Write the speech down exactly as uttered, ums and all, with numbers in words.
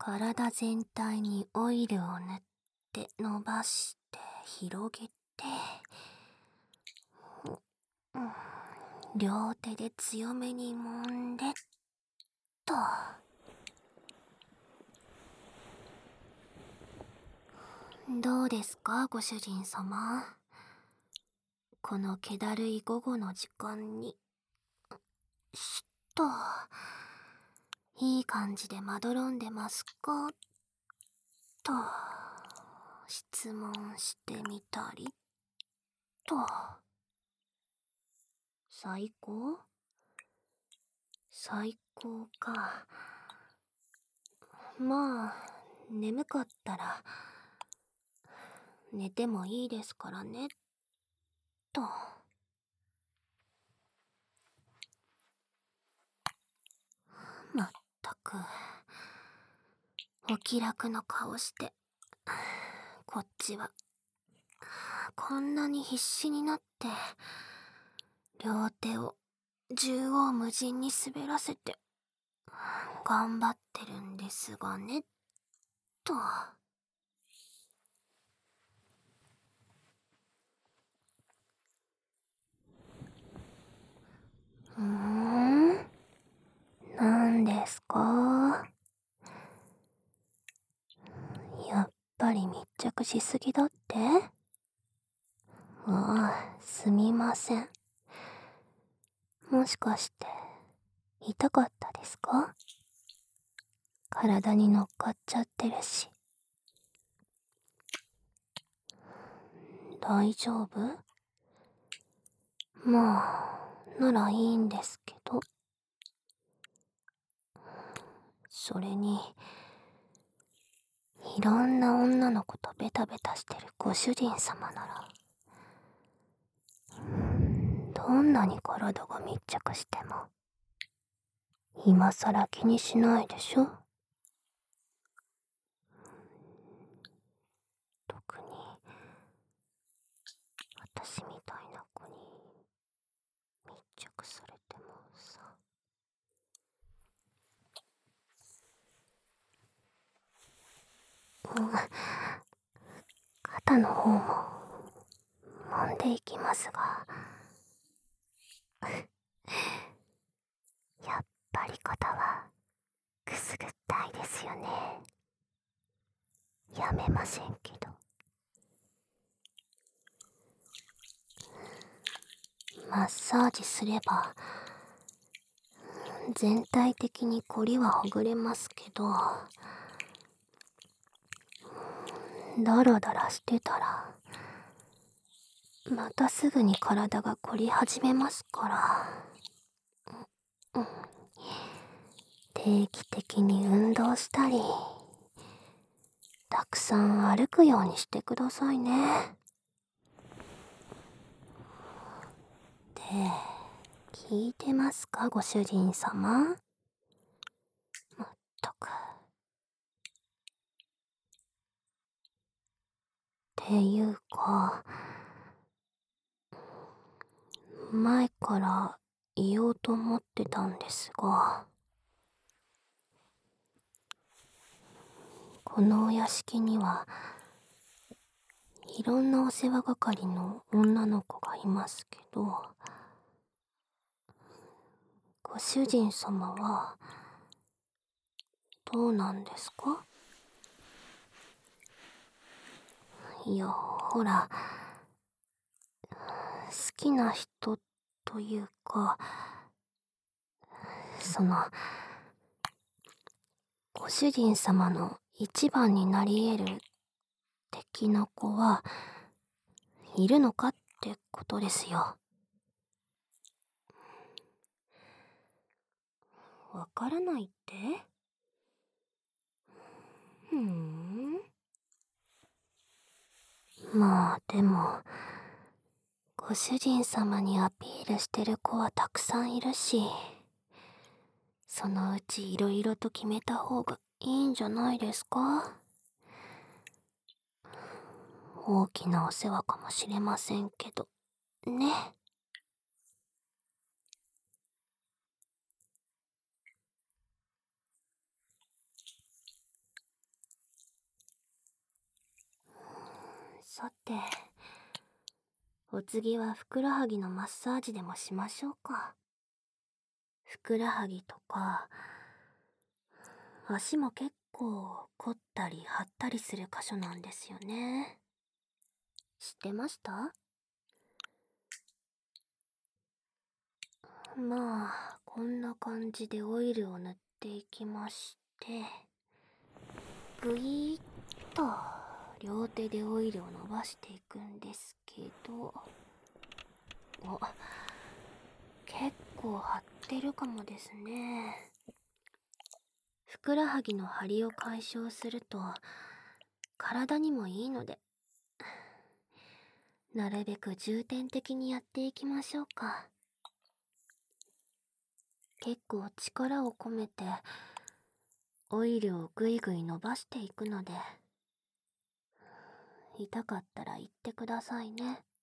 体全体にオイルを塗って伸ばして広げて、うん、両手で強めに揉んでっと。どうですか、ご主人様。この気だるい午後の時間に、しっと、いい感じでまどろんでますかと、質問してみたりと。最高最高か。まあ、眠かったら、寝てもいいですからね、と。まったく、お気楽の顔して、こっちは、こんなに必死になって、両手を縦横無尽に滑らせて、頑張ってるんですがね、と。うーん、なんですか？やっぱり密着しすぎだって？ああ、すみません。もしかして、痛かったですか？体に乗っかっちゃってるし。大丈夫？まあ、ならいいんですけど。それに、いろんな女の子とベタベタしてるご主人様なら、どんなに体が密着しても、今さら気にしないでしょ？特に、私みたいな子に密着されてもさ。うん、肩の方も揉んでいきますが、やっぱり肩はくすぐったいですよね。やめませんけど。マッサージすれば全体的にコリはほぐれますけど、ダラダラしてたらまたすぐに体が凝り始めますから、うん、定期的に運動したり、たくさん歩くようにしてくださいね。で、聞いてますか、ご主人様。まったく。っていうか、前から言おうと思ってたんですが、このお屋敷にはいろんなお世話係の女の子がいますけど、ご主人様はどうなんですか？いや、ほら、好きな人というか、その、ご主人様の一番になり得る敵の子はいるのかってことですよ。わからないって？ふーん。まあでも、ご主人様にアピールしてる子はたくさんいるし、そのうちいろいろと決めた方がいいんじゃないですか？大きなお世話かもしれませんけど、ね。 さて、お次はふくらはぎのマッサージでもしましょうか。ふくらはぎとか、足も結構凝ったり張ったりする箇所なんですよね。知ってました？まあ、こんな感じでオイルを塗っていきまして、ぐいーっと両手でオイルを伸ばしていくんですけど、お、結構張ってるかもですね。ふくらはぎの張りを解消すると体にもいいので、なるべく重点的にやっていきましょうか。結構力を込めてオイルをぐいぐい伸ばしていくので、痛かったら言ってくださいね。